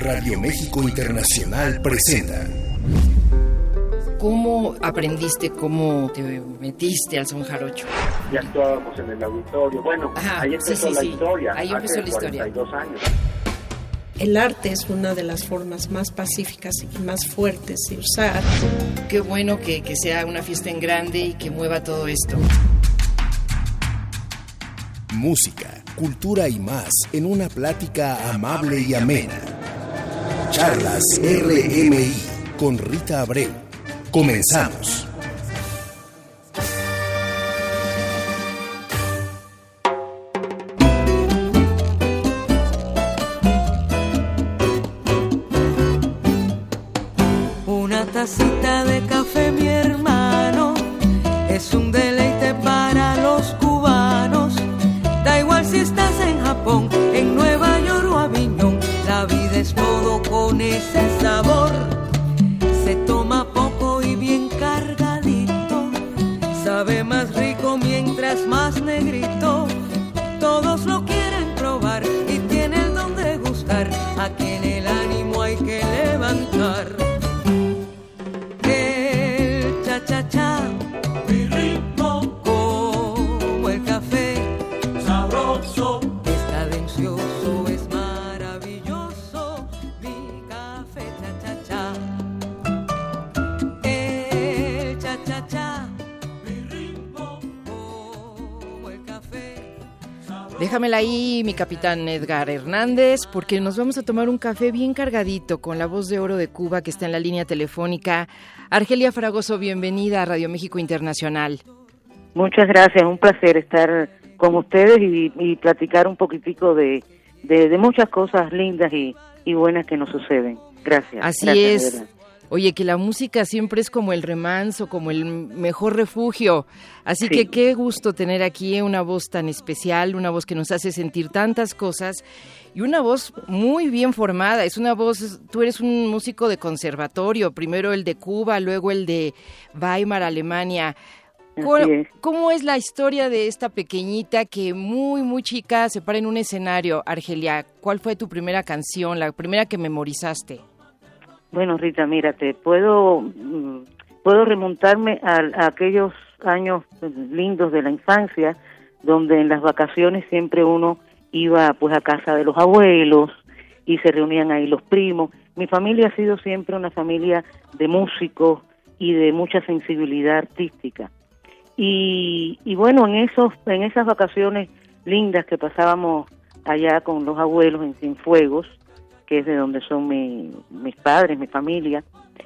Radio México Internacional presenta. ¿Cómo aprendiste, cómo te metiste al son jarocho? Ya actuábamos en el auditorio. Bueno, ahí empezó la historia. Ahí empezó la historia. 42 años. El arte es una de las formas más pacíficas y más fuertes de usar. Qué bueno que sea una fiesta en grande y que mueva todo esto. Música, cultura y más en una plática amable y amena. Charlas RMI con Rita Abreu. Comenzamos. Una tacita de café, mi hermano, es un deleite para los cubanos. Da igual si estás en Japón, en Nueva York o Aviñón, la vida es todo con ese sabor. Se toma poco y bien cargadito, sabe más rico mientras más negrito. Todos lo quieren probar y tiene el don de gustar, a quien el ánimo hay que levantar. El cha-cha-cha, mi ritmo, como el café, sabroso, es cadencioso, es maravilloso, mi café cha-cha-cha. El cha-cha-cha, mi ritmo, como el café. Déjamela ahí, mi capitán Edgar Hernández, porque nos vamos a tomar un café bien cargadito con la voz de oro de Cuba que está en la línea telefónica. Argelia Fragoso, bienvenida a Radio México Internacional. Muchas gracias, un placer estar con ustedes y platicar un poquitico de muchas cosas lindas y buenas que nos suceden. Gracias. Así gracias, es. Oye, que la música siempre es como el remanso, como el mejor refugio. Así Sí. que qué gusto tener aquí una voz tan especial, una voz que nos hace sentir tantas cosas y una voz muy bien formada. Es una voz, tú eres un músico de conservatorio, primero el de Cuba, luego el de Weimar, Alemania. Así es. ¿Cómo es la historia de esta pequeñita que muy chica se para en un escenario? Argelia, ¿cuál fue tu primera canción, la primera que memorizaste? Bueno, Rita, mírate, puedo remontarme a aquellos años lindos de la infancia, donde en las vacaciones siempre uno iba pues a casa de los abuelos y se reunían ahí los primos. Mi familia ha sido siempre una familia de músicos y de mucha sensibilidad artística. Y bueno, en esas vacaciones lindas que pasábamos allá con los abuelos en Cienfuegos, que es de donde son mis padres, mi familia,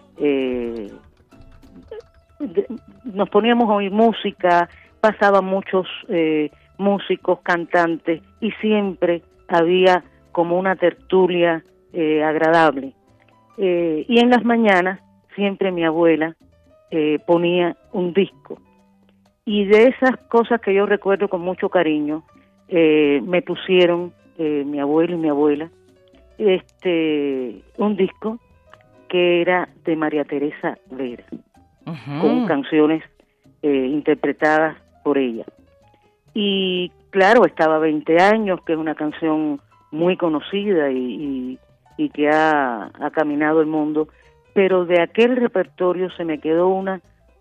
nos poníamos a oír música, pasaban muchos músicos, cantantes, y siempre había como una tertulia agradable. Y en las mañanas siempre mi abuela ponía un disco. Y de esas cosas que yo recuerdo con mucho cariño, me pusieron mi abuelo y mi abuela, un disco que era de María Teresa Vera, con canciones interpretadas por ella. Y claro, estaba 20 años, que es una canción muy conocida y que ha caminado el mundo, pero de aquel repertorio se me quedó una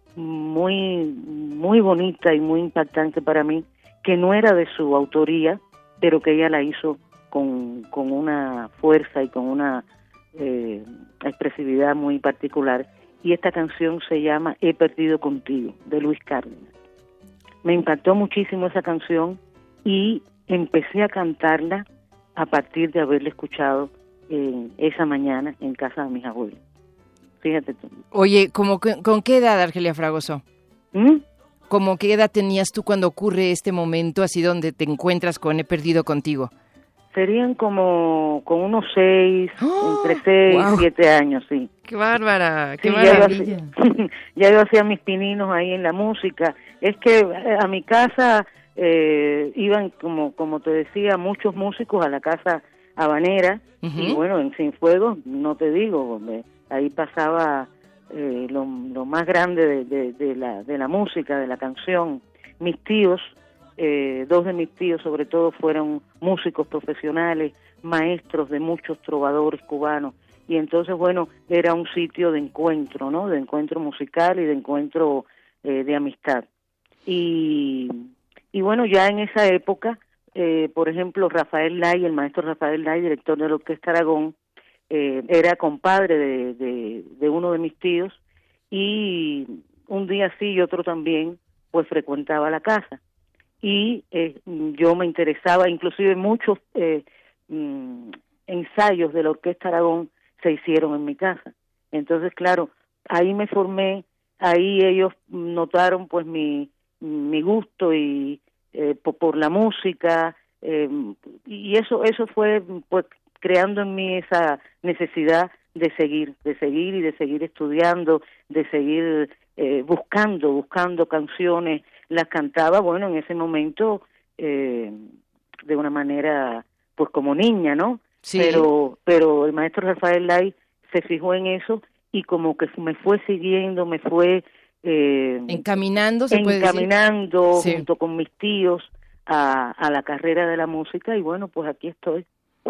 muy bonita y muy impactante para mí, que no era de su autoría, pero que ella la hizo con una fuerza y con una expresividad muy particular. Y esta canción se llama He perdido contigo, de Luis Cárdenas. Me impactó muchísimo esa canción y empecé a cantarla a partir de haberla escuchado esa mañana en casa de mis abuelos. Fíjate tú. Oye, ¿con qué edad, Argelia Fragoso? ¿Cómo qué edad tenías tú cuando ocurre este momento así donde te encuentras con He perdido contigo? Serían como con unos 6, entre 6 y 7 años, sí. ¡Qué bárbara! ¡Qué sí, maravilla! Ya yo hacía mis pininos ahí en la música. Es que a mi casa iban, como te decía, muchos músicos a la casa habanera. Y bueno, en Cienfuegos, no te digo, ahí pasaba lo más grande de la música, de la canción. Mis tíos dos de mis tíos sobre todo fueron músicos profesionales, maestros de muchos trovadores cubanos, y entonces, bueno, era un sitio de encuentro, ¿no? De encuentro musical y de encuentro de amistad. Y bueno, ya en esa época, por ejemplo, Rafael Lay, el maestro Rafael Lay, director de la Orquesta Aragón, era compadre de uno de mis tíos, y un día sí y otro también, pues frecuentaba la casa. Y yo me interesaba, inclusive muchos ensayos de la Orquesta Aragón se hicieron en mi casa. Entonces, claro, ahí me formé, ahí ellos notaron pues mi gusto y por la música, y eso fue pues creando en mí esa necesidad de seguir y de seguir estudiando, de seguir buscando canciones. Las cantaba, bueno, en ese momento de una manera pues como niña, ¿no? Sí. Pero el maestro Rafael Lay se fijó en eso y como que me fue siguiendo, me fue encaminando sí, junto sí, con mis tíos a la carrera de la música, y bueno, pues aquí estoy.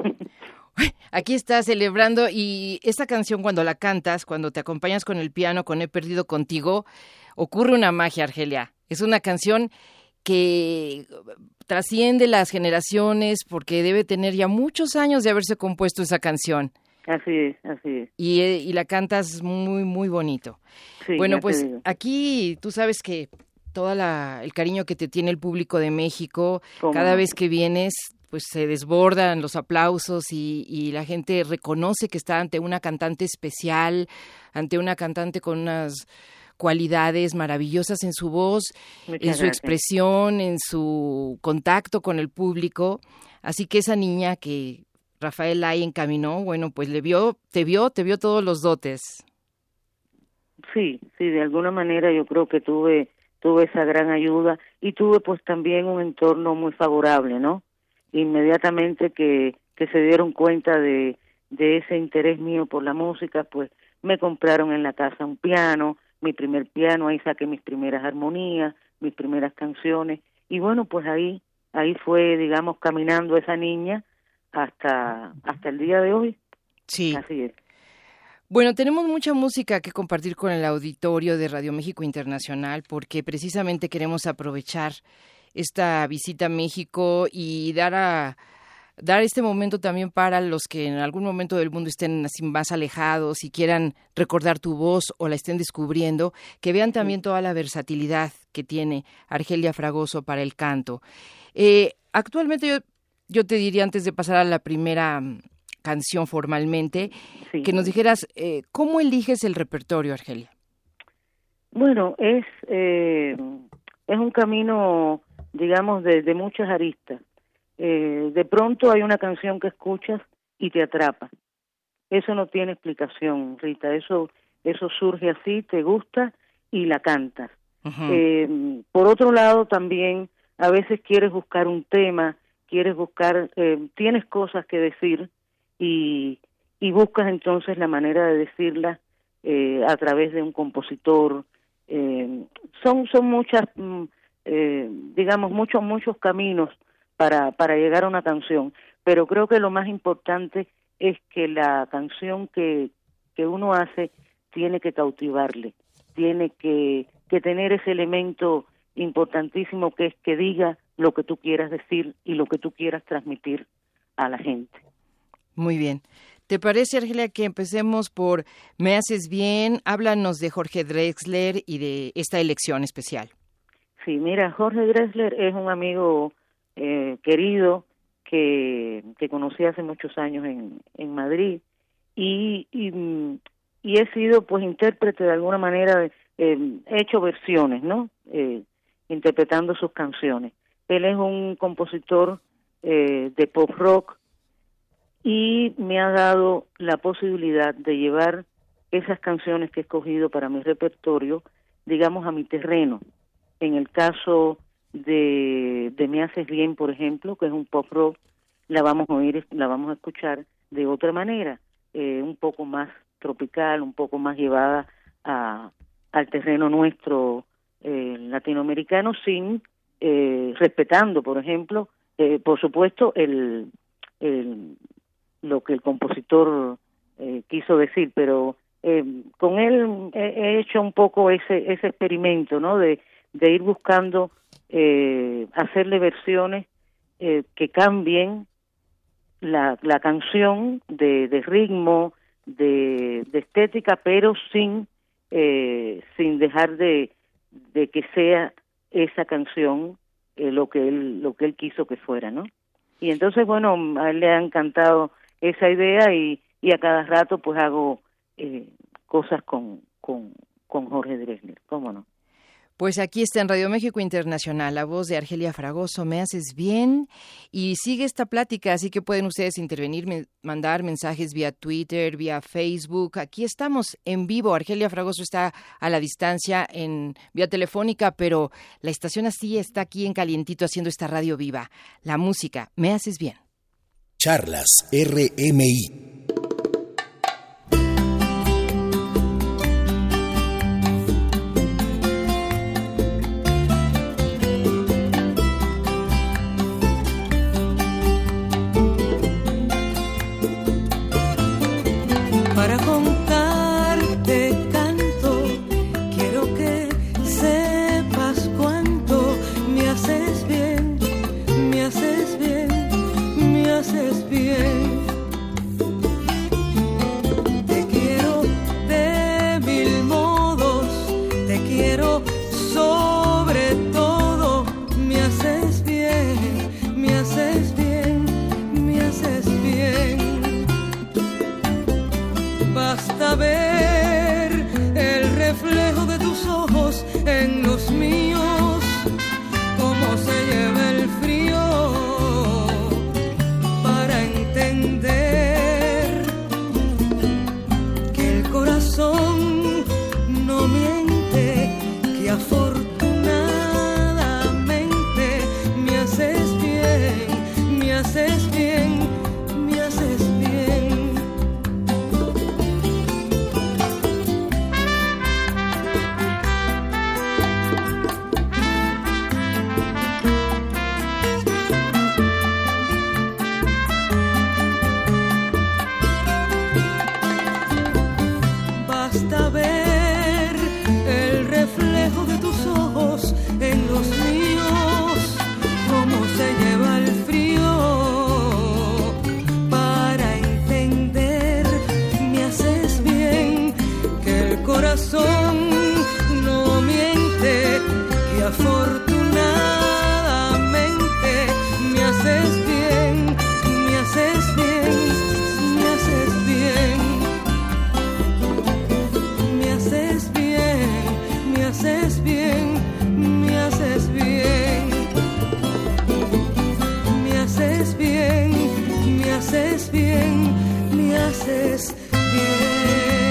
Aquí estás celebrando, y esta canción cuando la cantas, cuando te acompañas con el piano, con He perdido contigo, ocurre una magia, Argelia. Es una canción que trasciende las generaciones porque debe tener ya muchos años de haberse compuesto esa canción. Así es. Y la cantas muy, muy bonito. Sí, bueno, pues aquí tú sabes que todo el cariño que te tiene el público de México, cada vez que vienes, pues se desbordan los aplausos y la gente reconoce que está ante una cantante especial, ante una cantante con unas cualidades maravillosas en su voz, en su expresión, en su contacto con el público. Así que esa niña que Rafael Lay encaminó, bueno, pues te vio todos los dotes. Sí, de alguna manera yo creo que tuve esa gran ayuda, y tuve pues también un entorno muy favorable, ¿no? Inmediatamente que se dieron cuenta de ese interés mío por la música, pues me compraron en la casa un piano, mi primer piano, ahí saqué mis primeras armonías, mis primeras canciones, y bueno, pues ahí fue, digamos, caminando esa niña hasta el día de hoy. Sí. Así es. Bueno, tenemos mucha música que compartir con el auditorio de Radio México Internacional, porque precisamente queremos aprovechar esta visita a México y dar este momento también para los que en algún momento del mundo estén así más alejados y quieran recordar tu voz o la estén descubriendo, que vean también toda la versatilidad que tiene Argelia Fragoso para el canto. Actualmente yo te diría, antes de pasar a la primera canción formalmente, sí, que nos dijeras ¿cómo eliges el repertorio, Argelia? Bueno, es un camino, digamos, de muchas aristas. De pronto hay una canción que escuchas y te atrapa. Eso no tiene explicación, Rita. Eso surge así, te gusta y la cantas. Uh-huh. Por otro lado, también a veces quieres buscar un tema, tienes cosas que decir y buscas entonces la manera de decirlas a través de un compositor. Son muchas, digamos, muchos caminos para llegar a una canción, pero creo que lo más importante es que la canción que uno hace tiene que cautivarle, tiene que tener ese elemento importantísimo que es que diga lo que tú quieras decir y lo que tú quieras transmitir a la gente. Muy bien. ¿Te parece, Argelia, que empecemos por Me haces bien? Háblanos de Jorge Drexler y de esta elección especial. Sí, mira, Jorge Drexler es un amigo querido que conocí hace muchos años en Madrid y he sido pues intérprete de alguna manera, he hecho versiones, ¿no? Interpretando sus canciones. Él es un compositor de pop rock y me ha dado la posibilidad de llevar esas canciones que he escogido para mi repertorio, digamos, a mi terreno. En el caso de Me haces bien, por ejemplo, que es un pop rock, la vamos a escuchar de otra manera, un poco más tropical, un poco más llevada al terreno nuestro latinoamericano, sin respetando, por ejemplo, por supuesto, lo que el compositor quiso decir, pero con él he hecho un poco ese experimento, ¿no? De ir buscando hacerle versiones que cambien la canción de ritmo, de estética, pero sin dejar de que sea esa canción lo que él quiso que fuera, ¿no? Y entonces, bueno, a él le ha encantado esa idea y a cada rato pues hago cosas con Jorge Drexler, ¿cómo no? Pues aquí está en Radio México Internacional, la voz de Argelia Fragoso, Me Haces Bien, y sigue esta plática, así que pueden ustedes intervenir, mandar mensajes vía Twitter, vía Facebook. Aquí estamos en vivo. Argelia Fragoso está a la distancia en vía telefónica, pero la estación así está aquí en calientito haciendo esta radio viva. La música, Me Haces Bien. Charlas RMI. Para contarte canto, quiero que sepas cuánto me haces bien, me haces bien, me haces bien. Te quiero de mil modos, te quiero sobre todo, me haces bien, me haces bien, me haces bien. Basta ver el reflejo de tus ojos en los míos, cómo se lleva el frío para entender que el corazón no miente, que afortunadamente me haces bien, me haces bien, me haces bien. Basta ver el reflejo de tus ojos en los míos, cómo se lleva el frío para entender, me haces bien, que el corazón no miente, que afortunadamente me haces bien, me haces bien, me haces bien. Me haces bien, me haces bien, me haces bien. Me haces bien, me haces bien, me haces bien.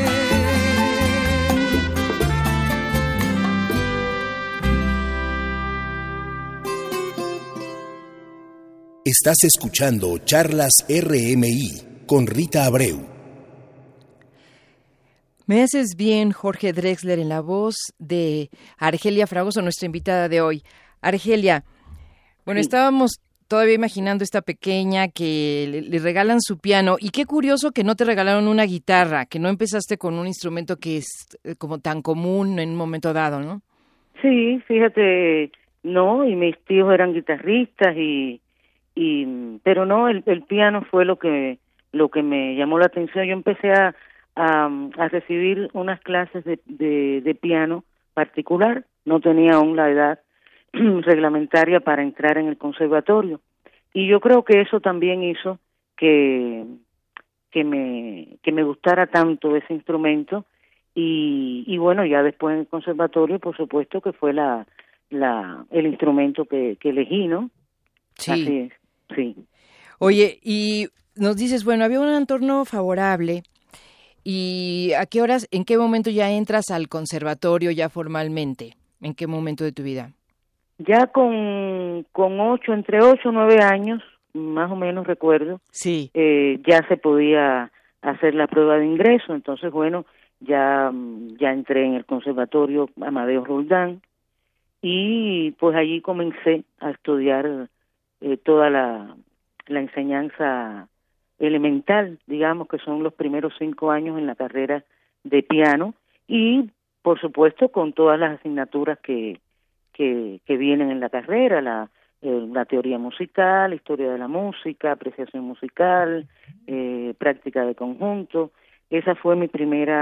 Estás escuchando Charlas RMI con Rita Abreu. Me haces bien, Jorge Drexler, en la voz de Argelia Fragoso, nuestra invitada de hoy. Argelia, bueno, estábamos todavía imaginando esta pequeña que le regalan su piano, y qué curioso que no te regalaron una guitarra, que no empezaste con un instrumento que es como tan común en un momento dado, ¿no? Sí, fíjate, no, y mis tíos eran guitarristas pero no, el piano fue lo que me llamó la atención. Yo empecé a recibir unas clases de piano particular, no tenía aún la edad reglamentaria para entrar en el conservatorio, y yo creo que eso también hizo que me gustara tanto ese instrumento, y bueno, ya después en el conservatorio, por supuesto que fue el instrumento que elegí, ¿no? Sí. Así es, sí. Oye, y nos dices, bueno, había un entorno favorable. ¿Y a qué horas, en qué momento ya entras al conservatorio ya formalmente? ¿En qué momento de tu vida? Ya entre 8 o 9 años, más o menos recuerdo, sí, ya se podía hacer la prueba de ingreso. Entonces, bueno, ya entré en el conservatorio Amadeo Roldán, y pues allí comencé a estudiar toda la enseñanza elemental, digamos que son los primeros 5 años en la carrera de piano, y por supuesto con todas las asignaturas que vienen en la carrera, la teoría musical, historia de la música, apreciación musical, práctica de conjunto. Esa fue mi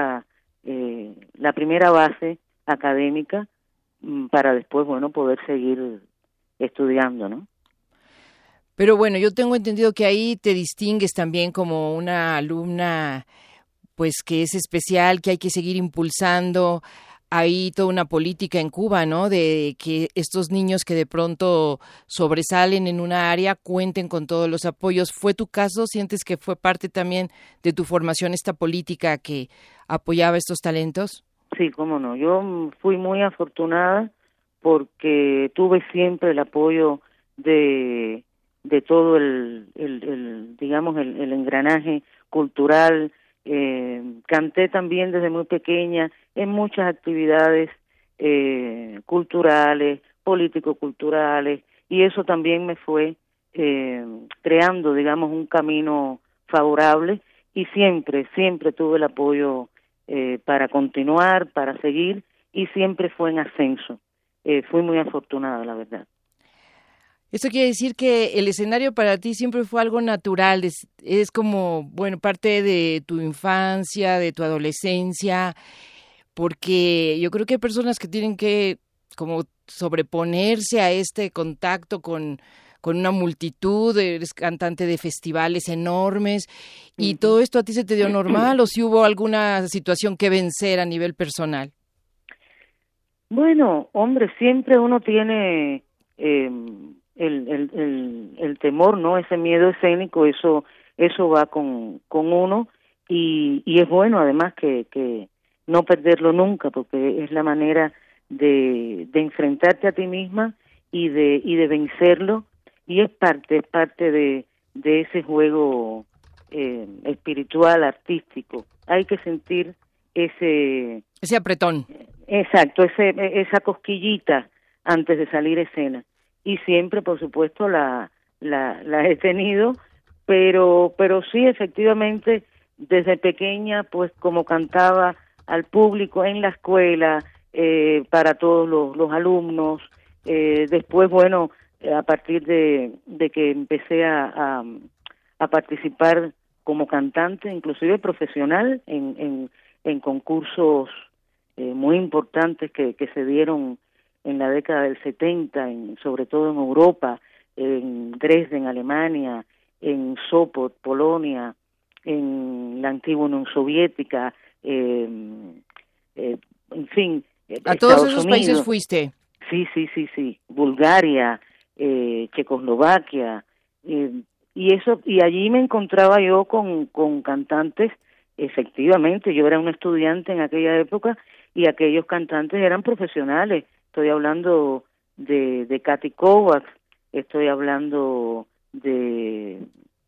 la primera base académica para después, bueno, poder seguir estudiando, ¿no? Pero bueno, yo tengo entendido que ahí te distingues también como una alumna, pues que es especial, que hay que seguir impulsando. Hay toda una política en Cuba, ¿no? De que estos niños que de pronto sobresalen en una área cuenten con todos los apoyos. ¿Fue tu caso? ¿Sientes que fue parte también de tu formación esta política que apoyaba estos talentos? Sí, cómo no. Yo fui muy afortunada porque tuve siempre el apoyo de todo digamos, el engranaje cultural. Canté también desde muy pequeña en muchas actividades culturales, político-culturales, y eso también me fue creando, digamos, un camino favorable, y siempre tuve el apoyo para continuar, para seguir, y siempre fue en ascenso. Fui muy afortunada, la verdad. Eso quiere decir que el escenario para ti siempre fue algo natural, es como, bueno, parte de tu infancia, de tu adolescencia, porque yo creo que hay personas que tienen que como sobreponerse a este contacto con una multitud. Eres cantante de festivales enormes, y todo esto a ti se te dio normal, o si hubo alguna situación que vencer a nivel personal. Bueno, hombre, siempre uno tiene el temor, ¿no? Ese miedo escénico, eso va con uno, y es bueno además que no perderlo nunca, porque es la manera de enfrentarte a ti misma y de vencerlo, y es parte de ese juego espiritual, artístico. Hay que sentir ese apretón. Exacto, esa cosquillita antes de salir a escena. Y siempre, por supuesto, la he tenido, pero sí, efectivamente, desde pequeña, pues como cantaba al público en la escuela, para todos los alumnos, después, bueno, a partir de que empecé a participar como cantante, inclusive profesional, en concursos muy importantes que se dieron en la década del 70, sobre todo en Europa, en Dresden, Alemania, en Sopot, Polonia, en la antigua Unión Soviética, en fin. ¿A todos esos países fuiste? Sí. Bulgaria, Checoslovaquia, y allí me encontraba yo con cantantes. Efectivamente, yo era una estudiante en aquella época, y aquellos cantantes eran profesionales. Estoy hablando de Katy Kovacs, estoy hablando de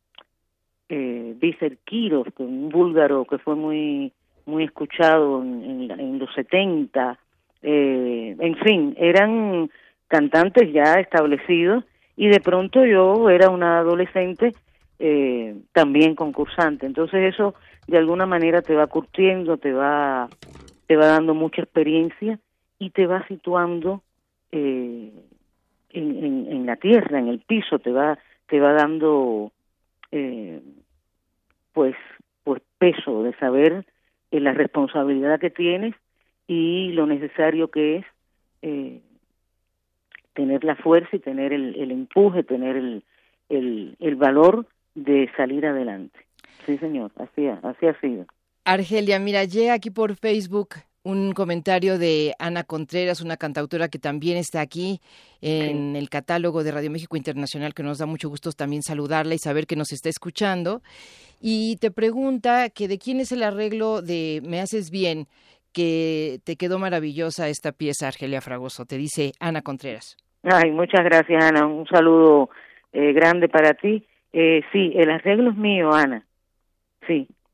Vícer Kirov, un búlgaro que fue muy escuchado en los 70. En fin, eran cantantes ya establecidos, y de pronto yo era una adolescente también concursante. Entonces eso de alguna manera te va curtiendo, te va dando mucha experiencia, y te va situando en la tierra, en el piso, te va dando pues peso de saber la responsabilidad que tienes y lo necesario que es tener la fuerza y tener el empuje, tener el valor de salir adelante. Sí, señor, así ha sido. Argelia, mira, llega aquí por Facebook un comentario de Ana Contreras, una cantautora que también está aquí en el catálogo de Radio México Internacional, que nos da mucho gusto también saludarla y saber que nos está escuchando. Y te pregunta que de quién es el arreglo de Me Haces Bien, que te quedó maravillosa esta pieza, Argelia Fragoso. Te dice Ana Contreras. Ay, muchas gracias, Ana. Un saludo grande para ti. Sí, el arreglo es mío, Ana. Sí,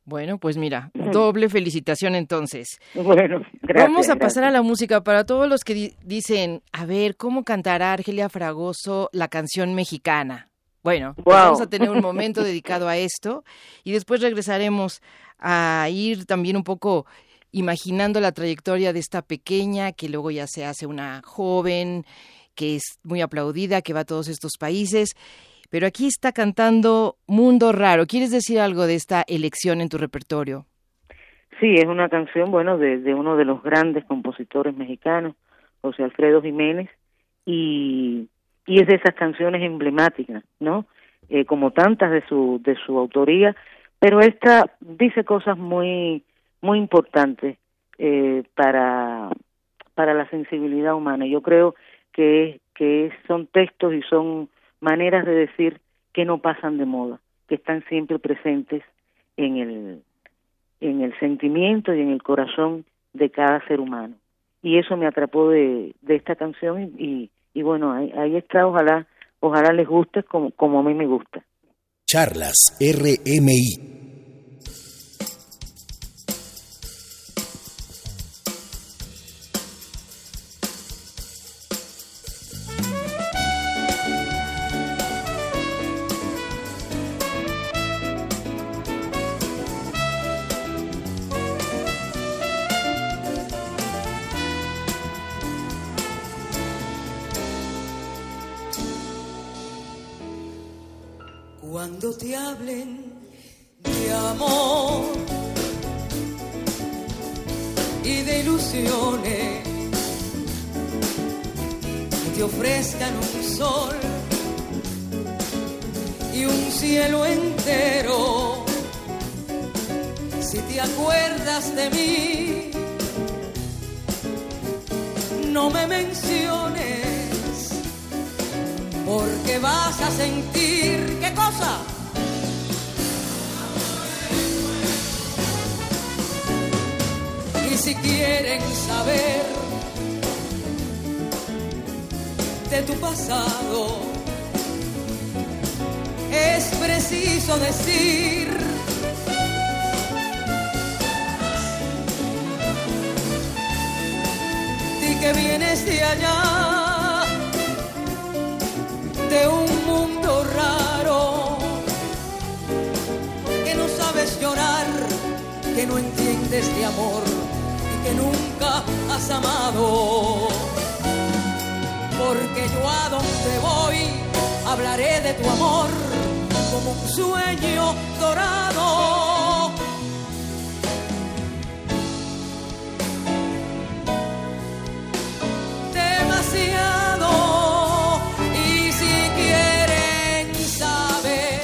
Bueno, pues mira, doble felicitación entonces. Bueno, gracias. Vamos a pasar a la música para todos los que dicen, a ver, ¿cómo cantará Argelia Fragoso la canción mexicana? Bueno, pues vamos a tener un momento dedicado a esto y después regresaremos a ir también un poco imaginando la trayectoria de esta pequeña que luego ya se hace una joven, que es muy aplaudida, que va a todos estos países. Pero aquí está cantando Mundo Raro. ¿Quieres decir algo de esta elección en tu repertorio? Sí, es una canción, bueno, de uno de los grandes compositores mexicanos, José Alfredo Jiménez, y es de esas canciones emblemáticas, ¿no? Como tantas de su autoría, pero esta dice cosas muy muy importantes para la sensibilidad humana. Yo creo que son textos y son maneras de decir que no pasan de moda, que están siempre presentes en el sentimiento y en el corazón de cada ser humano. Y eso me atrapó de esta canción y bueno, ahí está, ojalá les guste como a mí me gusta. Charlas RMI. Cuando te hablen de amor y de ilusiones, y te ofrezcan un sol y un cielo entero, si te acuerdas de mí, no me menciones, porque vas a sentir, ¿qué cosa? Y si quieren saber de tu pasado, es preciso decir di que vienes de allá, de un mundo raro, que no sabes llorar, que no entiendes de amor y que nunca has amado. Porque yo a donde voy hablaré de tu amor como un sueño dorado. Demasiado. Y si quieren saber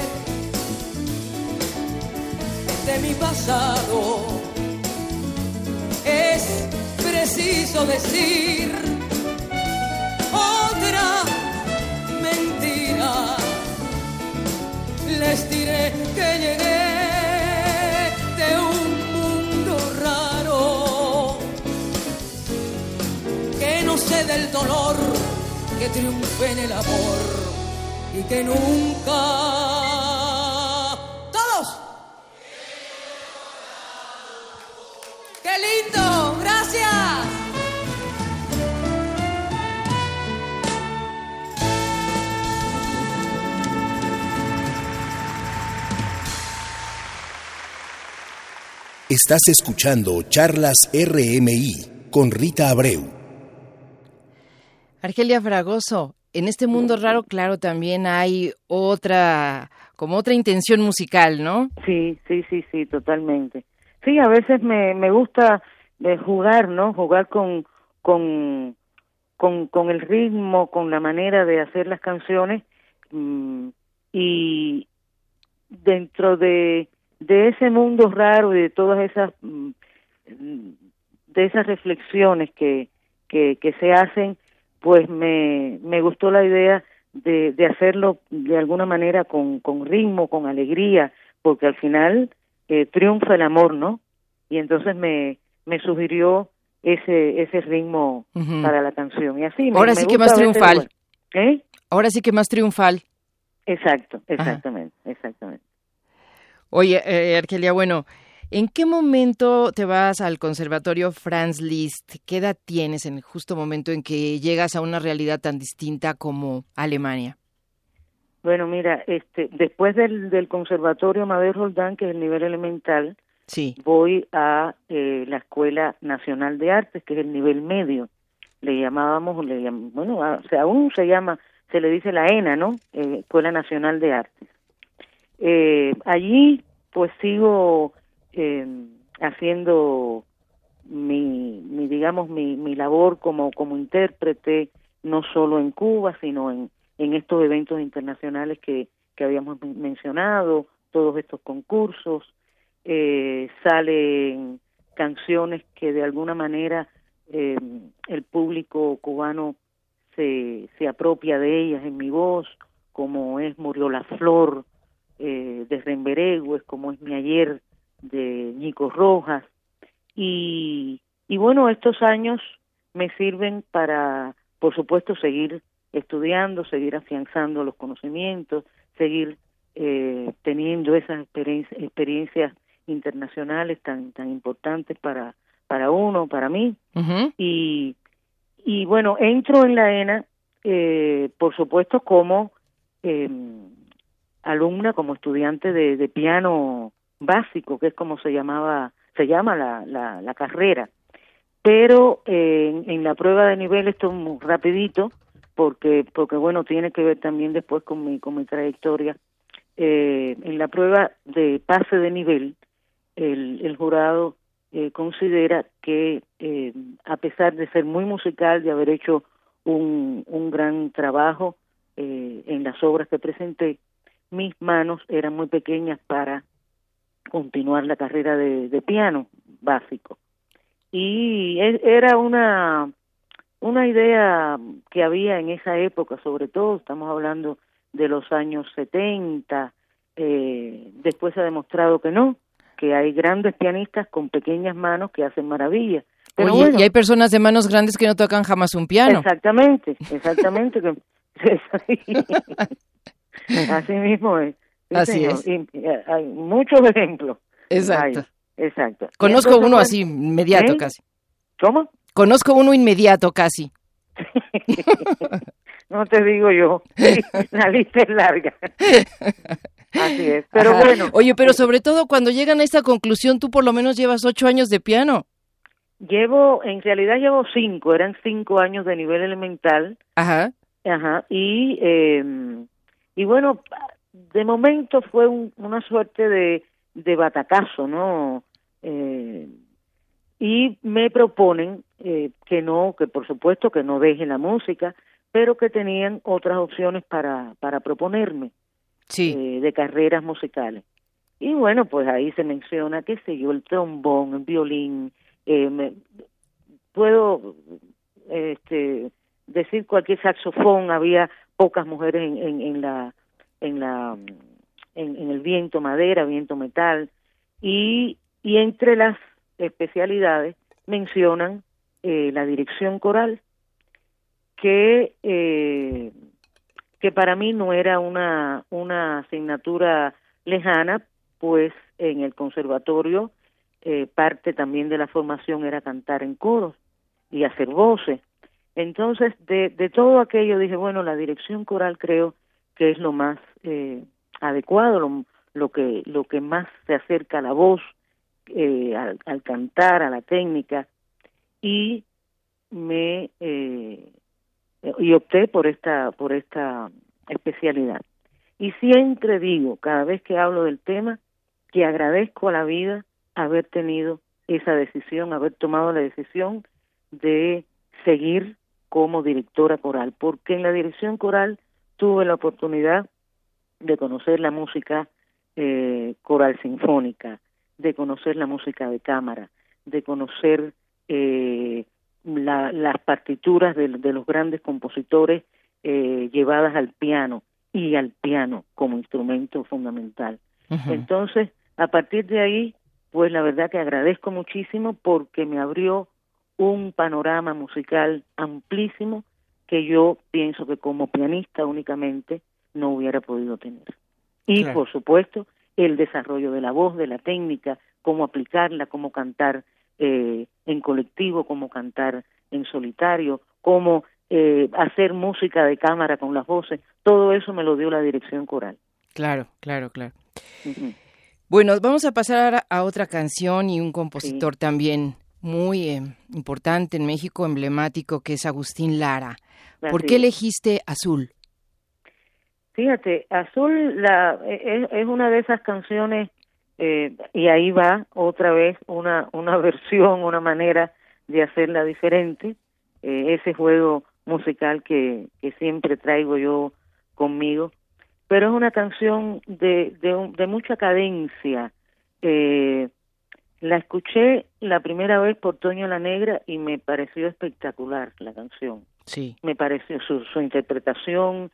de mi pasado, es preciso decir otra mentira. Les diré que llegué de un mundo raro, que no sé del dolor, que triunfe en el amor y que nunca... ¡Todos! ¡Qué lindo! ¡Gracias! Estás escuchando Charlas RMI con Rita Abreu. Argelia Fragoso, en este mundo raro, claro, también hay otra intención musical, ¿no? Sí, totalmente. Sí, a veces me gusta jugar, ¿no? Jugar con el ritmo, con la manera de hacer las canciones, y dentro de ese mundo raro y de todas esas reflexiones que se hacen, pues me gustó la idea de hacerlo de alguna manera con ritmo, con alegría, porque al final triunfa el amor, ¿no? Y entonces me sugirió ese ritmo para la canción. Y así ahora sí que más triunfal. ¿Eh? Ahora sí que más triunfal. Exactamente. Oye, Argelia, bueno, ¿En qué momento te vas al Conservatorio Franz Liszt? ¿Qué edad tienes en el justo momento en que llegas a una realidad tan distinta como Alemania? Bueno, mira, después del Conservatorio Amadeo Roldán, que es el nivel elemental, sí, voy a la Escuela Nacional de Artes, que es el nivel medio. Aún se le dice la ENA, ¿no? Escuela Nacional de Artes. Allí, pues sigo haciendo mi labor como intérprete, no solo en Cuba, sino en estos eventos internacionales que habíamos mencionado, todos estos concursos. Salen canciones que de alguna manera el público cubano se apropia de ellas en mi voz, como es Murió la Flor de Remberegues, como es Mi Ayer de Ñico Rojas, y bueno, estos años me sirven para, por supuesto, seguir estudiando, seguir afianzando los conocimientos, seguir teniendo esas experiencias internacionales tan importantes para uno, para mí. Uh-huh. Y bueno, entro en la ENA, por supuesto, como alumna, como estudiante de piano básico, que es como se llama la carrera. Pero en la prueba de nivel, esto es muy rapidito, porque bueno, tiene que ver también después con mi trayectoria. En la prueba de pase de nivel, el jurado considera que a pesar de ser muy musical, de haber hecho un gran trabajo en las obras que presenté, mis manos eran muy pequeñas para continuar la carrera de piano básico. Y era una idea que había en esa época, sobre todo, estamos hablando de los años 70, después se ha demostrado que no, que hay grandes pianistas con pequeñas manos que hacen maravillas. Pero oye, bueno, y hay personas de manos grandes que no tocan jamás un piano. Exactamente. Así mismo es. Sí, así señor. es. Y hay muchos ejemplos. Exacto. Exacto. Conozco entonces, uno así, inmediato casi. ¿Cómo? Conozco uno inmediato casi. No te digo yo, la lista es larga. Así es, pero Ajá. bueno. Oye, pero sobre todo cuando llegan a esta conclusión, tú por lo menos llevas 8 años de piano. En realidad llevo 5, eran 5 años de nivel elemental. Ajá. Ajá, y bueno, de momento fue una suerte de batacazo, ¿no? Y me proponen que por supuesto que no deje la música, pero que tenían otras opciones para proponerme, sí, de carreras musicales. Y bueno, pues ahí se menciona, qué sé yo, el trombón, el violín, puedo decir cualquier saxofón. Había pocas mujeres en el viento madera, viento metal, y entre las especialidades mencionan la dirección coral, que para mí no era una asignatura lejana, pues en el conservatorio parte también de la formación era cantar en coros y hacer voces. Entonces, de todo aquello dije, bueno, la dirección coral creo que es lo más adecuado, lo que más se acerca a la voz, al cantar, a la técnica, y opté por esta especialidad. Y siempre digo, cada vez que hablo del tema, que agradezco a la vida haber tenido esa decisión, haber tomado la decisión de seguir como directora coral, porque en la dirección coral tuve la oportunidad de conocer la música coral sinfónica, de conocer la música de cámara, de conocer las partituras de los grandes compositores llevadas al piano, y al piano como instrumento fundamental. Uh-huh. Entonces, a partir de ahí, pues la verdad que agradezco muchísimo, porque me abrió un panorama musical amplísimo que yo pienso que como pianista únicamente no hubiera podido tener. Y claro, por supuesto, el desarrollo de la voz, de la técnica, cómo aplicarla, cómo cantar en colectivo, cómo cantar en solitario, cómo hacer música de cámara con las voces. Todo eso me lo dio la dirección coral. Claro. Uh-huh. Bueno, vamos a pasar a otra canción y un compositor también muy importante en México, emblemático, que es Agustín Lara. ¿Por qué elegiste Azul? Fíjate, Azul es una de esas canciones, y ahí va otra vez una versión, una manera de hacerla diferente, ese juego musical que siempre traigo yo conmigo, pero es una canción de mucha cadencia. La escuché la primera vez por Toño La Negra y me pareció espectacular la canción. Sí. Me pareció su interpretación,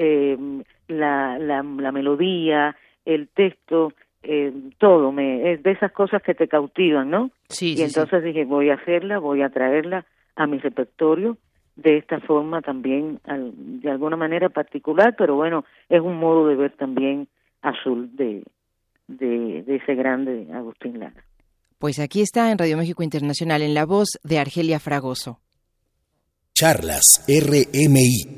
la melodía, el texto, todo, es de esas cosas que te cautivan, ¿no? Sí, y entonces dije, voy a hacerla, voy a traerla a mi repertorio de esta forma también, de alguna manera particular, pero bueno, es un modo de ver también Azul de ese grande Agustín Lara. Pues aquí está en Radio México Internacional, en la voz de Argelia Fragoso. Charlas RMI.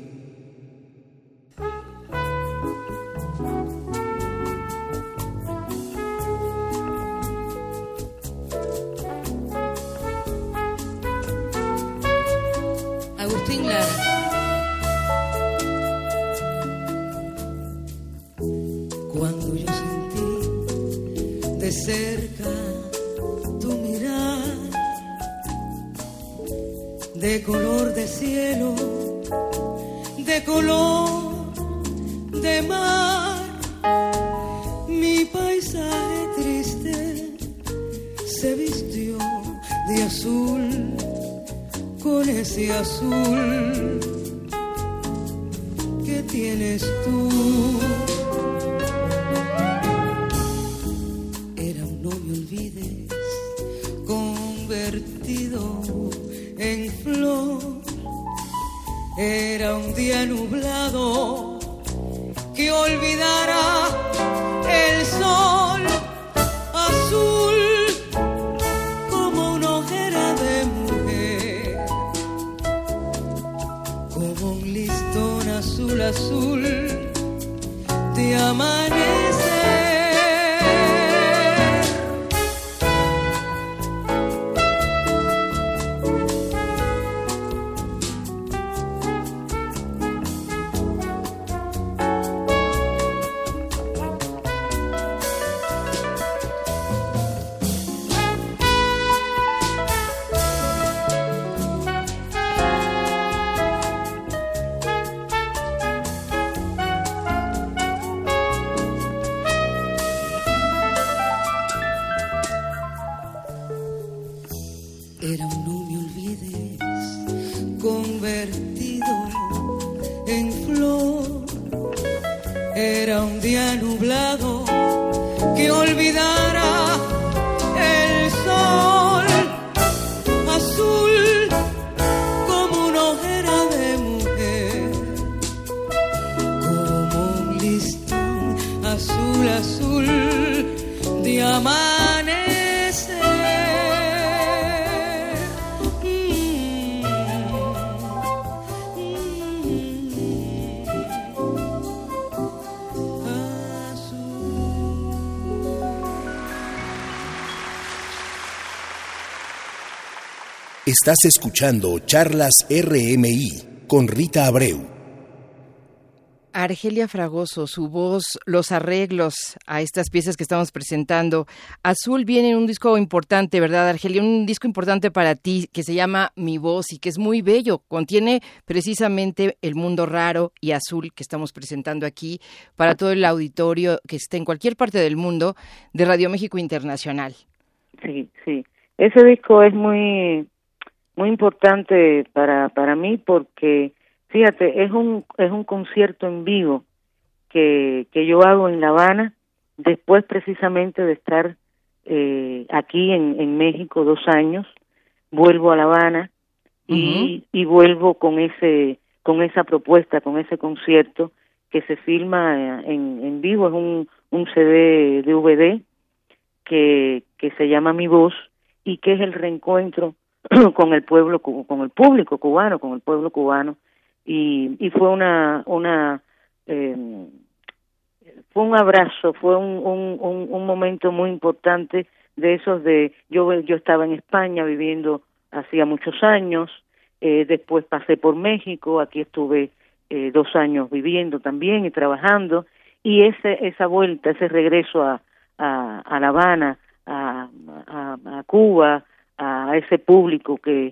Agustín Lara. Cuando yo sentí de cerca tu mirar, de color de cielo, de color de mar, mi paisaje triste se vistió de azul, con ese azul que tienes tú. Era un no me olvides convertido en flor, era un día nublado que olvidara el sol azul como una ojera de mujer, como un listón azul azul de amanecer. Era un no me olvides convertido en flor, era un día nublado que olvidara el sol azul como una ojera de mujer, como un listón azul azul de amanecer. Estás escuchando Charlas RMI con Rita Abreu. Argelia Fragoso, su voz, los arreglos a estas piezas que estamos presentando. Azul viene en un disco importante, ¿verdad, Argelia? Un disco importante para ti que se llama Mi Voz y que es muy bello. Contiene precisamente el mundo raro y azul que estamos presentando aquí para todo el auditorio que esté en cualquier parte del mundo de Radio México Internacional. Sí. Ese disco es muy importante para mí porque, fíjate, es un concierto en vivo que yo hago en La Habana, después precisamente de estar aquí en México 2 años. Vuelvo a La Habana y vuelvo con esa propuesta, con ese concierto que se filma en vivo. Es un CD DVD que se llama Mi Voz, y que es el reencuentro con el pueblo, con el público cubano, con el pueblo cubano, y fue fue un abrazo, fue un momento muy importante de esos de yo estaba en España viviendo hacía muchos años, después pasé por México, aquí estuve 2 años viviendo también y trabajando, y esa vuelta, ese regreso a La Habana, a Cuba, a ese público que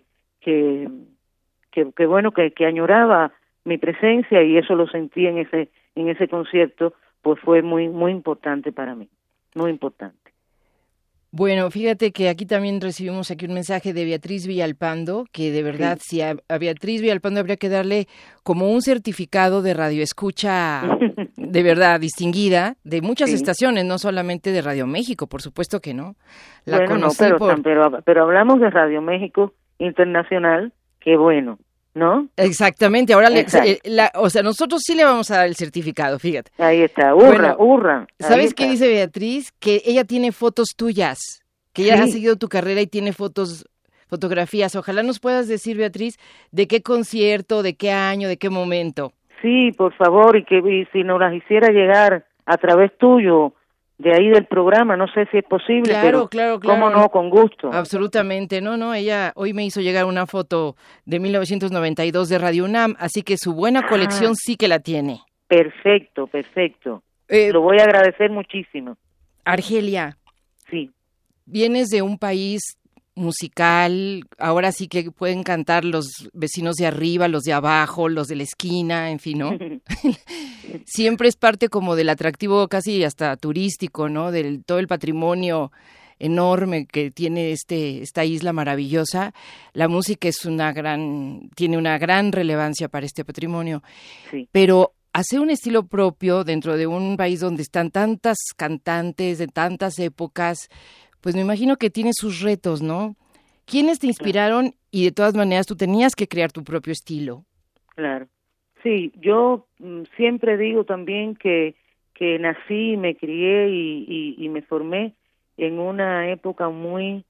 bueno, que añoraba mi presencia, y eso lo sentí en ese concierto, pues fue muy muy importante para mí, muy importante. Bueno, fíjate que aquí también recibimos un mensaje de Beatriz Villalpando, que de verdad, sí, si a Beatriz Villalpando habría que darle como un certificado de radioescucha de verdad distinguida, de muchas estaciones, no solamente de Radio México, por supuesto que no. La conocí pero hablamos de Radio México Internacional, qué bueno, ¿no? Exactamente, ahora o sea, nosotros sí le vamos a dar el certificado, fíjate. Ahí está, hurra. ¿Sabes qué dice Beatriz? Que ella tiene fotos tuyas, que ella ha seguido tu carrera y tiene fotografías. Ojalá nos puedas decir, Beatriz, de qué concierto, de qué año, de qué momento. Sí, por favor, y si nos las hiciera llegar a través tuyo, de ahí del programa, no sé si es posible, claro, cómo no, con gusto. Absolutamente, no, ella hoy me hizo llegar una foto de 1992 de Radio UNAM, así que su buena colección sí que la tiene. Perfecto. Lo voy a agradecer muchísimo. Argelia. Sí. Vienes de un país musical, ahora sí que pueden cantar los vecinos de arriba, los de abajo, los de la esquina, en fin, ¿no? Siempre es parte como del atractivo casi hasta turístico, ¿no? Del todo el patrimonio enorme que tiene esta isla maravillosa. La música tiene una gran relevancia para este patrimonio. Sí. Pero hacer un estilo propio dentro de un país donde están tantas cantantes de tantas épocas, pues me imagino que tiene sus retos, ¿no? ¿Quiénes te inspiraron? Y de todas maneras tú tenías que crear tu propio estilo. Claro. Sí, yo siempre digo también que nací, me crié y me formé en una época muy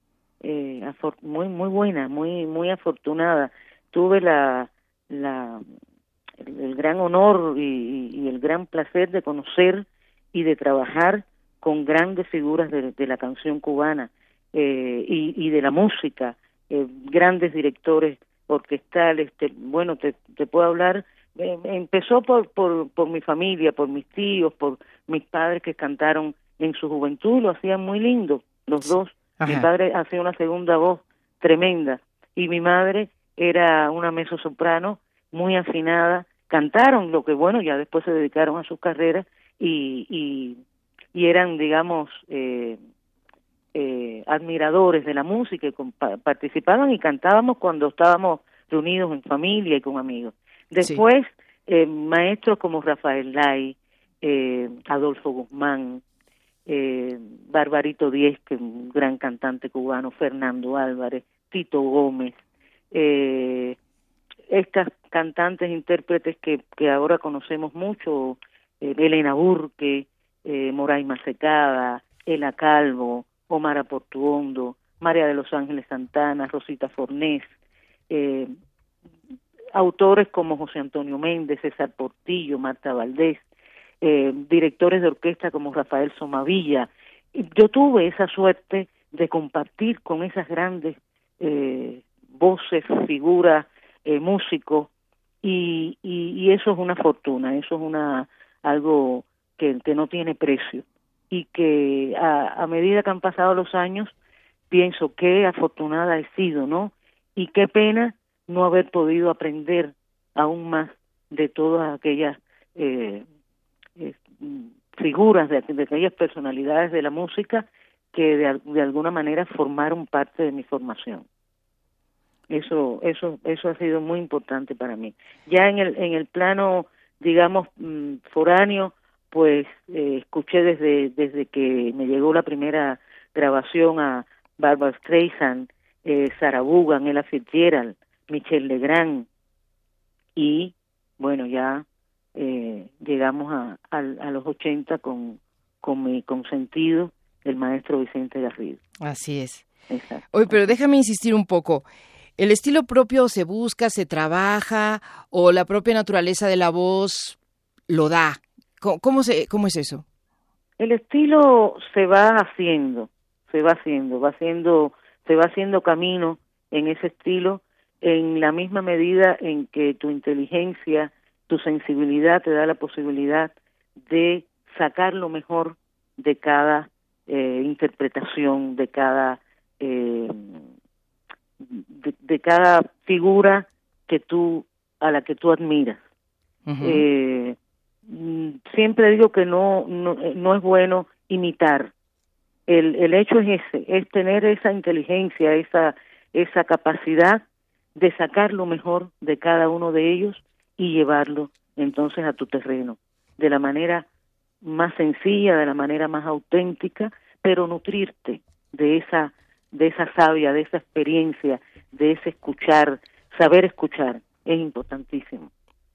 buena, muy afortunada. Tuve el gran honor y el gran placer de conocer y de trabajar con grandes figuras de la canción cubana y de la música, grandes directores orquestales. Bueno, te puedo hablar, empezó por mi familia, por mis tíos, por mis padres que cantaron en su juventud, lo hacían muy lindo, los dos. Ajá. Mi padre hacía una segunda voz tremenda, y mi madre era una mezzosoprano muy afinada. Cantaron, lo que bueno, ya después se dedicaron a sus carreras y eran, digamos, admiradores de la música, y participaban y cantábamos cuando estábamos reunidos en familia y con amigos. Después, maestros como Rafael Lay, Adolfo Guzmán, Barbarito Díez, que es un gran cantante cubano, Fernando Álvarez, Tito Gómez, estas cantantes, intérpretes que ahora conocemos mucho, Elena Burke, Moraima Secada, Ela Calvo, Omar Portuondo, María de los Ángeles Santana, Rosita Fornés, autores como José Antonio Méndez, César Portillo, Marta Valdés, directores de orquesta como Rafael Somavilla. Yo tuve esa suerte de compartir con esas grandes voces, figuras, músicos, y eso es una fortuna, eso es algo que no tiene precio, y que a medida que han pasado los años pienso qué afortunada he sido, ¿no? Y qué pena no haber podido aprender aún más de todas aquellas figuras, de aquellas personalidades de la música que de alguna manera formaron parte de mi formación. Eso ha sido muy importante para mí. Ya en el plano, digamos, foráneo, pues escuché desde que me llegó la primera grabación a Barbra Streisand, Sarah Vaughan, Ella Fitzgerald, Michel Legrand, y bueno, ya llegamos a los 80 con con mi consentido, el maestro Vicente Garrido. Así es. Exacto. Oye, pero déjame insistir un poco. ¿El estilo propio se busca, se trabaja, o la propia naturaleza de la voz lo da? ¿Cómo es eso? El estilo se va haciendo camino en ese estilo, en la misma medida en que tu inteligencia, tu sensibilidad te da la posibilidad de sacar lo mejor de cada interpretación, de cada de cada figura a la que tú admiras. Uh-huh. Siempre digo que no es bueno imitar. El hecho es ese, es tener esa inteligencia, esa capacidad de sacar lo mejor de cada uno de ellos y llevarlo entonces a tu terreno, de la manera más sencilla, de la manera más auténtica, pero nutrirte de esa savia, de esa experiencia, de ese escuchar, saber escuchar, es importantísimo.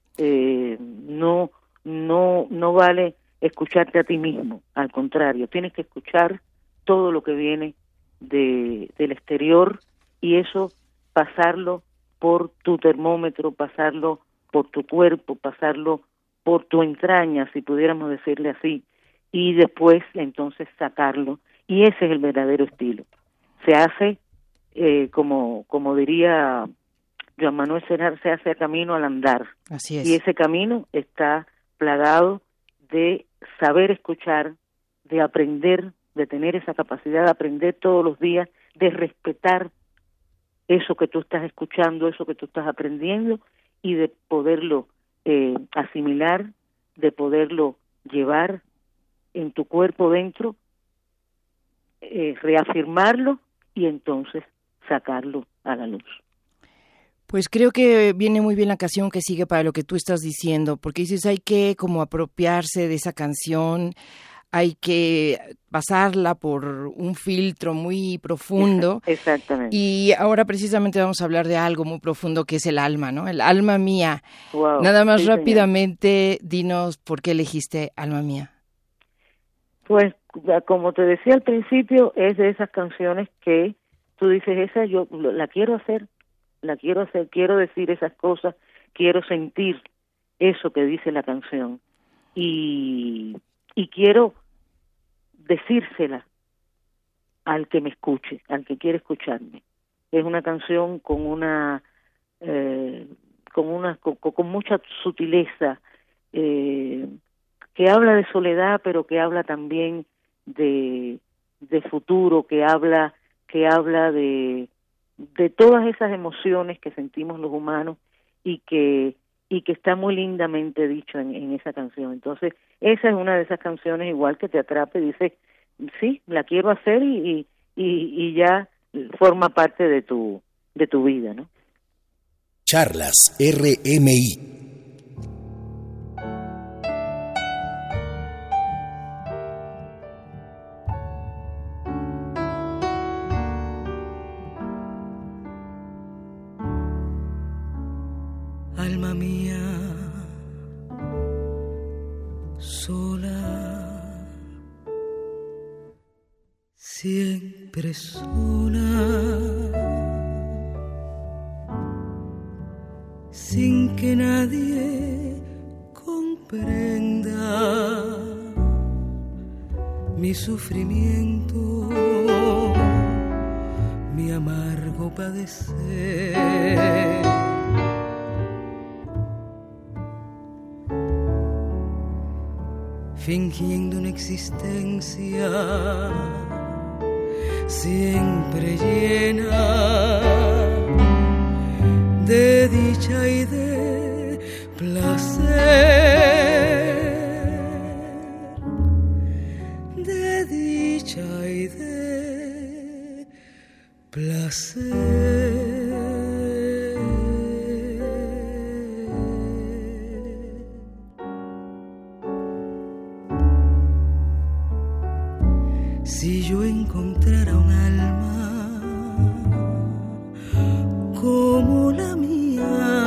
No vale escucharte a ti mismo, al contrario, tienes que escuchar todo lo que viene del exterior y eso pasarlo por tu termómetro, pasarlo por tu cuerpo, pasarlo por tu entraña, si pudiéramos decirle así, y después entonces sacarlo, y ese es el verdadero estilo. Se hace, como diría Joan Manuel Serrat, se hace camino al andar. Así es. Y ese camino está plagado de saber escuchar, de aprender, de tener esa capacidad de aprender todos los días, de respetar eso que tú estás escuchando, eso que tú estás aprendiendo, y de poderlo asimilar, de poderlo llevar en tu cuerpo dentro, reafirmarlo y entonces sacarlo a la luz. Pues creo que viene muy bien la canción que sigue para lo que tú estás diciendo, porque dices hay que como apropiarse de esa canción, hay que pasarla por un filtro muy profundo. Exactamente. Y ahora precisamente vamos a hablar de algo muy profundo que es el alma, ¿no? El alma mía. Wow. Nada más sí, rápidamente, dinos por qué elegiste Alma Mía. Pues, como te decía al principio, es de esas canciones que tú dices, esa yo la quiero hacer, quiero decir esas cosas, quiero sentir eso que dice la canción. Y quiero decírsela al que me escuche, al que quiere escucharme. Es una canción con mucha sutileza, que habla de soledad, pero que habla también de futuro, que habla de todas esas emociones que sentimos los humanos y que está muy lindamente dicho en esa canción. Entonces, esa es una de esas canciones igual que te atrapa y dices, sí, la quiero hacer y ya forma parte de tu vida, ¿no? Charlas RMI. Alma mía, sola, siempre sola, sin que nadie comprenda mi sufrimiento, mi amargo padecer. Fingiendo una existencia siempre llena de dicha y de placer, de dicha y de placer. Si yo encontrara un alma como la mía,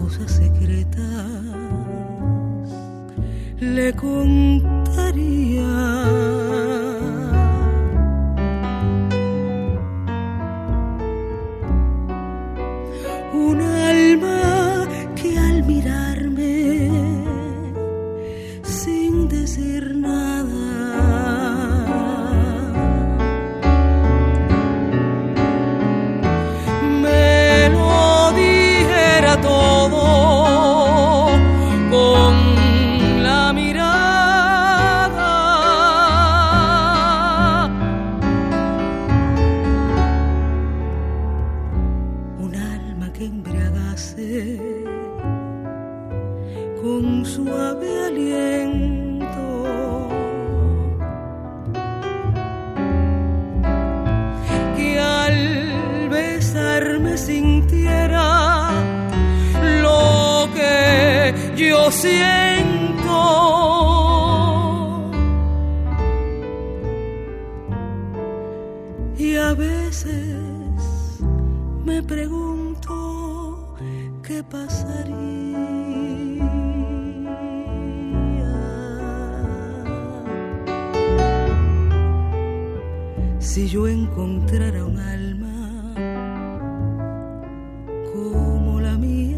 cosas secretas le contaría. Un alma que al mirarme sin decir nada me lo dijera todo con la mirada. Un alma que embriagase con suave aliento, que al besarme sintiera lo que yo siento. Y a veces me pregunto qué pasaría si yo encontrara un alma como la mía.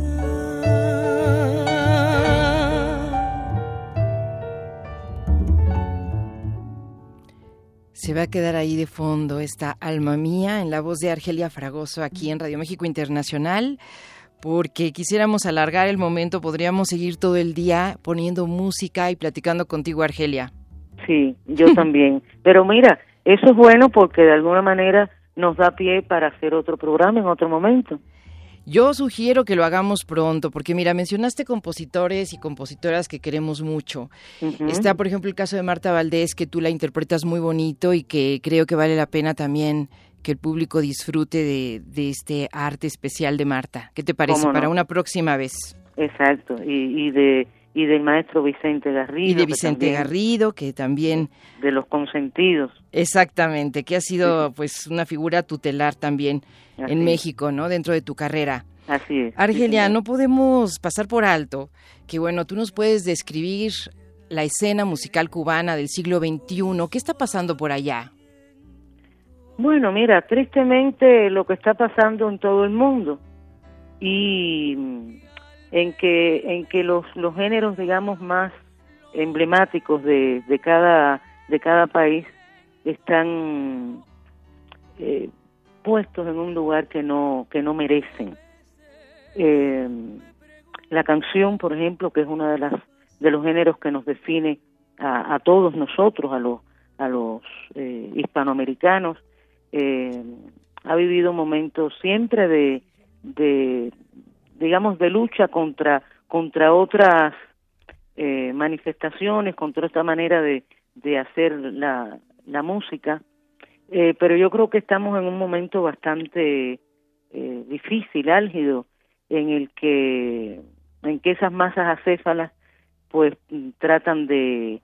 Se va a quedar ahí de fondo esta Alma Mía en la voz de Argelia Fragoso aquí en Radio México Internacional. Porque quisiéramos alargar el momento, podríamos seguir todo el día poniendo música y platicando contigo, Argelia. Sí, yo también. Pero mira, eso es bueno porque de alguna manera nos da pie para hacer otro programa en otro momento. Yo sugiero que lo hagamos pronto, porque mira, mencionaste compositores y compositoras que queremos mucho. Uh-huh. Está, por ejemplo, el caso de Marta Valdés, que tú la interpretas muy bonito y que creo que vale la pena también que el público disfrute de este arte especial de Marta. ¿Qué te parece para una próxima vez? Exacto, y del maestro Vicente Garrido. Y de Vicente Garrido, que también... De Los Consentidos. Exactamente, que ha sido pues una figura tutelar también en México, ¿no? Dentro de tu carrera. Así es. Argelia, no podemos pasar por alto que, bueno, tú nos puedes describir la escena musical cubana del siglo XXI. ¿Qué está pasando por allá? Bueno, mira, tristemente lo que está pasando en todo el mundo y en que los géneros, digamos, más emblemáticos de cada país están puestos en un lugar que no merecen. La canción, por ejemplo, que es uno de los géneros que nos define a todos nosotros, a los hispanoamericanos, ha vivido momentos siempre de digamos, de lucha contra otras manifestaciones, contra esta manera de hacer la música, pero yo creo que estamos en un momento bastante difícil, álgido, en que esas masas acéfalas pues tratan de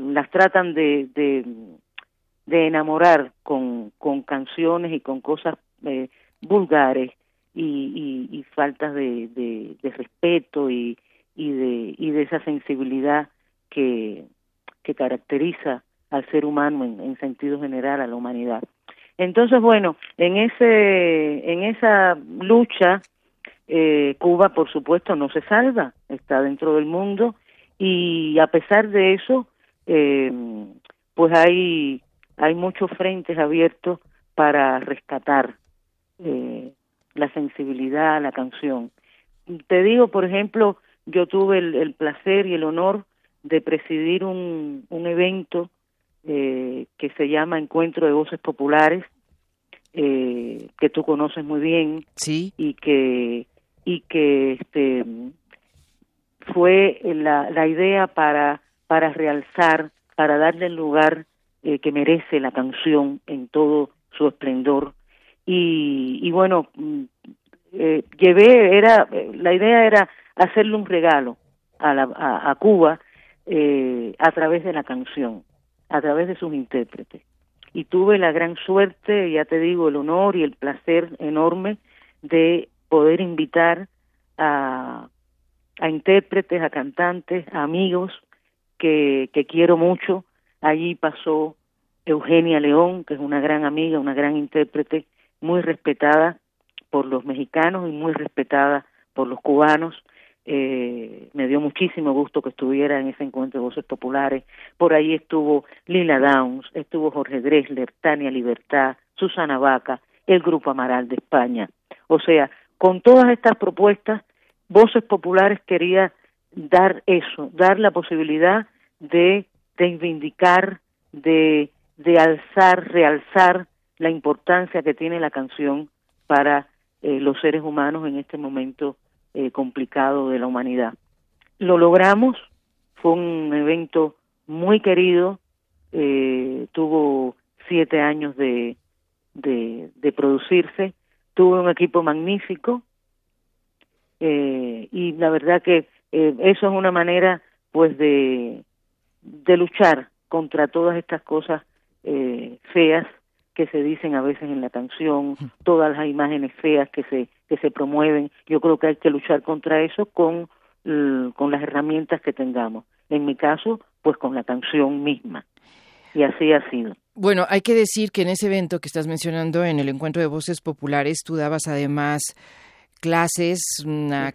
enamorar con canciones y con cosas vulgares y faltas de respeto y de esa sensibilidad que caracteriza al ser humano en sentido general, a la humanidad. Entonces, bueno, en esa lucha Cuba, por supuesto, no se salva, está dentro del mundo y a pesar de eso, pues hay muchos frentes abiertos para rescatar la sensibilidad, la canción. Te digo, por ejemplo, yo tuve el placer y el honor de presidir un evento que se llama Encuentro de Voces Populares, que tú conoces muy bien, sí, y que fue la idea para realzar, para darle el lugar que merece la canción en todo su esplendor. Y bueno, la idea era hacerle un regalo a Cuba a través de la canción, a través de sus intérpretes. Y tuve la gran suerte, ya te digo, el honor y el placer enorme de poder invitar a a intérpretes, a cantantes, a amigos que quiero mucho. Allí pasó Eugenia León, que es una gran amiga, una gran intérprete, muy respetada por los mexicanos y muy respetada por los cubanos. Me dio muchísimo gusto que estuviera en ese encuentro de voces populares. Por ahí estuvo Lila Downs, estuvo Jorge Drexler, Tania Libertad, Susana Vaca, el Grupo Amaral de España. O sea, con todas estas propuestas, Voces Populares quería dar eso, dar la posibilidad de reivindicar, de alzar, realzar la importancia que tiene la canción para los seres humanos en este momento complicado de la humanidad. Lo logramos, fue un evento muy querido, tuvo 7 años de producirse, tuvo un equipo magnífico, y la verdad que eso es una manera pues de luchar contra todas estas cosas feas que se dicen a veces en la canción, todas las imágenes feas que se promueven. Yo creo que hay que luchar contra eso con las herramientas que tengamos. En mi caso, pues con la canción misma. Y así ha sido. Bueno, hay que decir que en ese evento que estás mencionando, en el Encuentro de Voces Populares, tú dabas además clases, una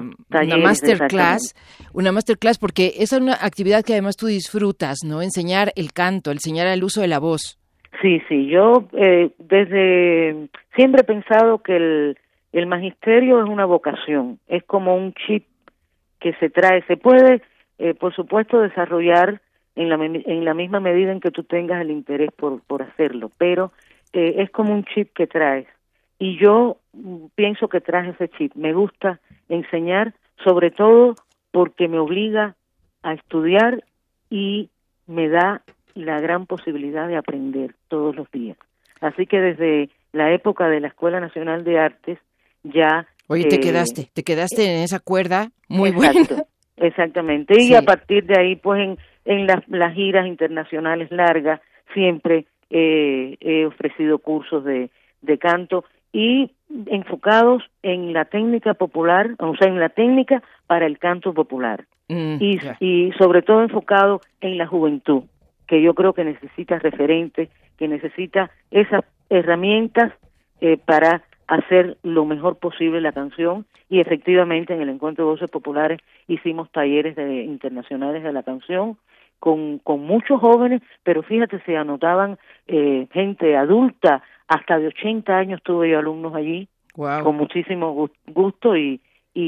masterclass, porque esa es una actividad que además tú disfrutas, ¿no? Enseñar el canto, enseñar el uso de la voz. Sí, yo desde siempre he pensado que el magisterio es una vocación, es como un chip que se trae, se puede, por supuesto, desarrollar en la misma medida en que tú tengas el interés por hacerlo, pero es como un chip que traes. Y yo pienso que traje ese chip. Me gusta enseñar, sobre todo porque me obliga a estudiar y me da la gran posibilidad de aprender todos los días. Así que desde la época de la Escuela Nacional de Artes ya... Oye, te quedaste en esa cuerda muy buena. Exactamente. Sí. Y a partir de ahí, pues en las giras internacionales largas, siempre he ofrecido cursos de canto y enfocados en la técnica popular, o sea, en la técnica para el canto popular. Y sobre todo enfocado en la juventud, que yo creo que necesita referentes, que necesita esas herramientas para hacer lo mejor posible la canción. Y efectivamente en el Encuentro de Voces Populares hicimos talleres internacionales de la canción con muchos jóvenes, pero fíjate, se anotaban gente adulta, hasta de 80 años tuve yo alumnos allí. Wow. Con muchísimo gusto y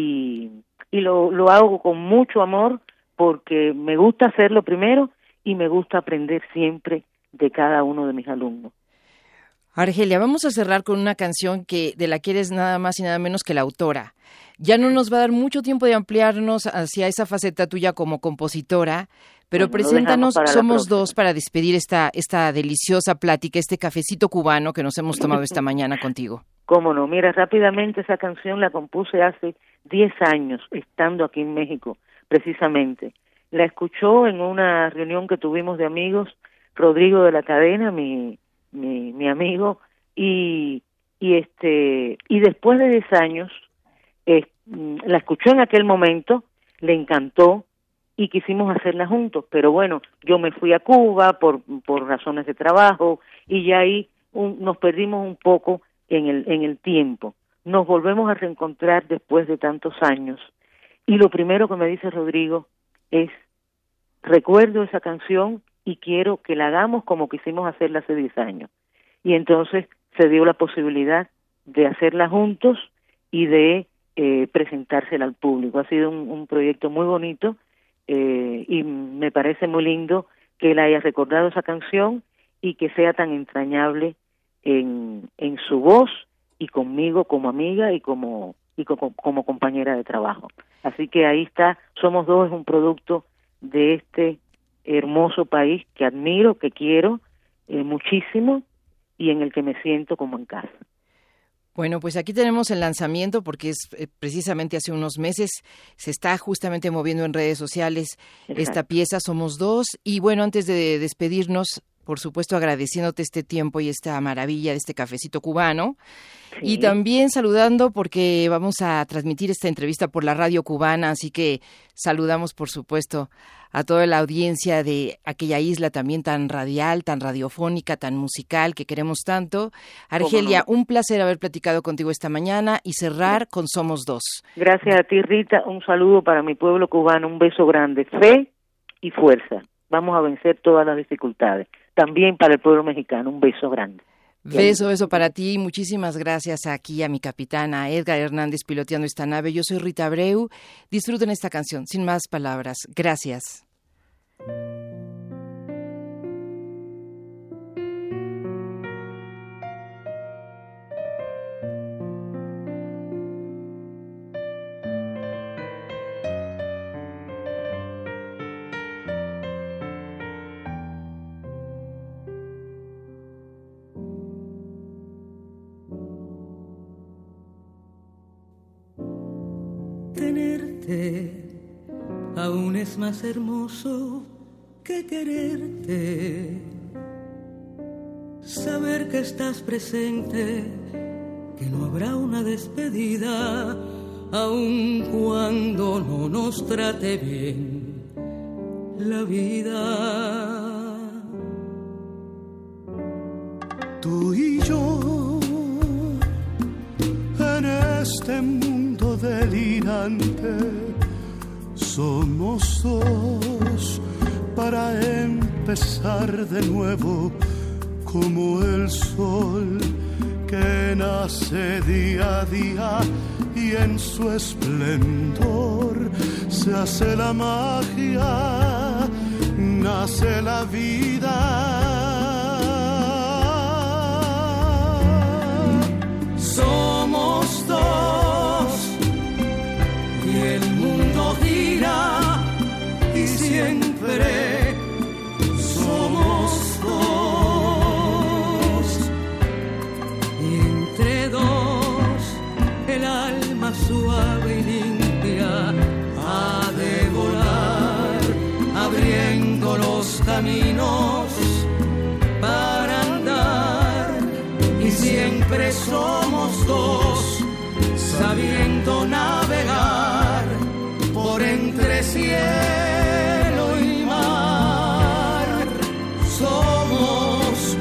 lo hago con mucho amor porque me gusta hacerlo primero y me gusta aprender siempre de cada uno de mis alumnos. Argelia, vamos a cerrar con una canción de la que eres nada más y nada menos que la autora. Ya no nos va a dar mucho tiempo de ampliarnos hacia esa faceta tuya como compositora, pero bueno, preséntanos Somos Dos para despedir esta deliciosa plática, este cafecito cubano que nos hemos tomado esta mañana contigo. Cómo no, mira, rápidamente esa canción la compuse hace 10 años, estando aquí en México, precisamente. La escuchó en una reunión que tuvimos de amigos, Rodrigo de la Cadena, mi amigo, y después de 10 años, la escuchó en aquel momento, le encantó, y quisimos hacerla juntos, pero bueno, yo me fui a Cuba por razones de trabajo, y ya ahí nos perdimos un poco en el tiempo. Nos volvemos a reencontrar después de tantos años, y lo primero que me dice Rodrigo es, recuerdo esa canción y quiero que la hagamos como quisimos hacerla hace 10 años. Y entonces se dio la posibilidad de hacerla juntos y de presentársela al público. Ha sido un proyecto muy bonito y me parece muy lindo que él haya recordado esa canción y que sea tan entrañable en su voz y conmigo como amiga y como compañera de trabajo. Así que ahí está, Somos Dos es un producto de este hermoso país que admiro, que quiero muchísimo y en el que me siento como en casa. Bueno, pues aquí tenemos el lanzamiento porque es precisamente hace unos meses, se está justamente moviendo en redes sociales. Exacto. Esta pieza, Somos Dos. Y bueno, antes de despedirnos, por supuesto agradeciéndote este tiempo y esta maravilla de este cafecito cubano. Sí. Y también saludando porque vamos a transmitir esta entrevista por la radio cubana, así que saludamos por supuesto a toda la audiencia de aquella isla también tan radial, tan radiofónica, tan musical que queremos tanto. Argelia, un placer haber platicado contigo esta mañana y cerrar con Somos Dos. Gracias a ti, Rita, un saludo para mi pueblo cubano, un beso grande, fe y fuerza. Vamos a vencer todas las dificultades. También para el pueblo mexicano, un beso grande. Beso para ti. Muchísimas gracias aquí a mi capitana, a Edgar Hernández, piloteando esta nave. Yo soy Rita Abreu. Disfruten esta canción, sin más palabras. Gracias. Tenerte aún es más hermoso que quererte. Saber que estás presente, que no habrá una despedida, aun cuando no nos trate bien la vida. Tú y yo en este mundo delirante somos dos para empezar de nuevo, como el sol que nace día a día y en su esplendor se hace la magia, nace la vida. Somos dos y el mundo gira y siempre somos dos. Y entre dos el alma suave y limpia ha de volar, abriendo los caminos para andar. Y siempre somos dos, sabiendo navegar por entre cielo y mar. Somos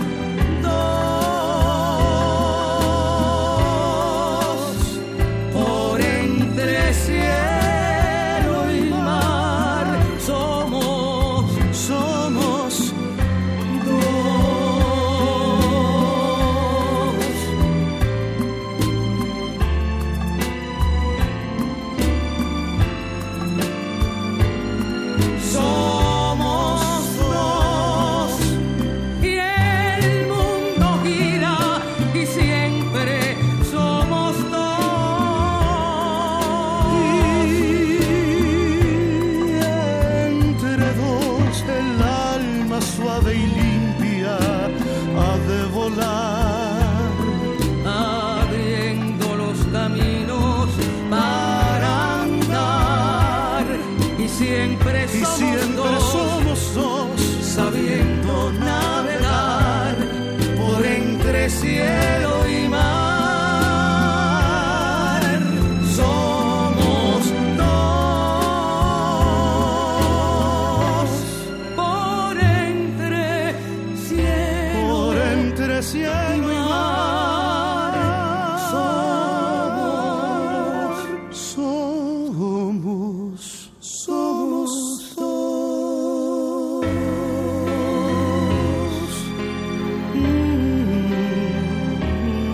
dos, por entre cielo y mar. Somos dos. Suave y limpia ha de volar, abriendo los caminos para andar. Y siempre somos dos, sabiendo navegar por entre cielo y mar. Somos cielo y mar. Somos dos.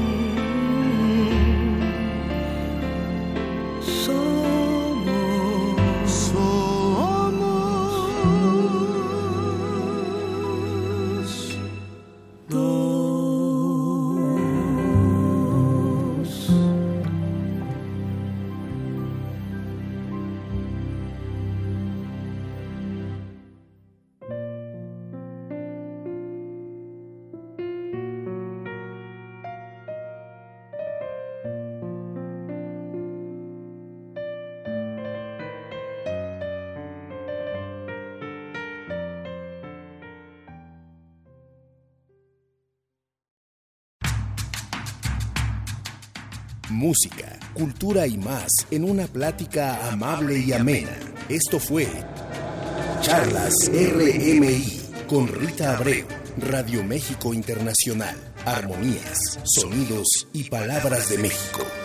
Música, cultura y más en una plática amable y amena. Esto fue Charlas RMI con Rita Abreu, Radio México Internacional. Armonías, sonidos y palabras de México.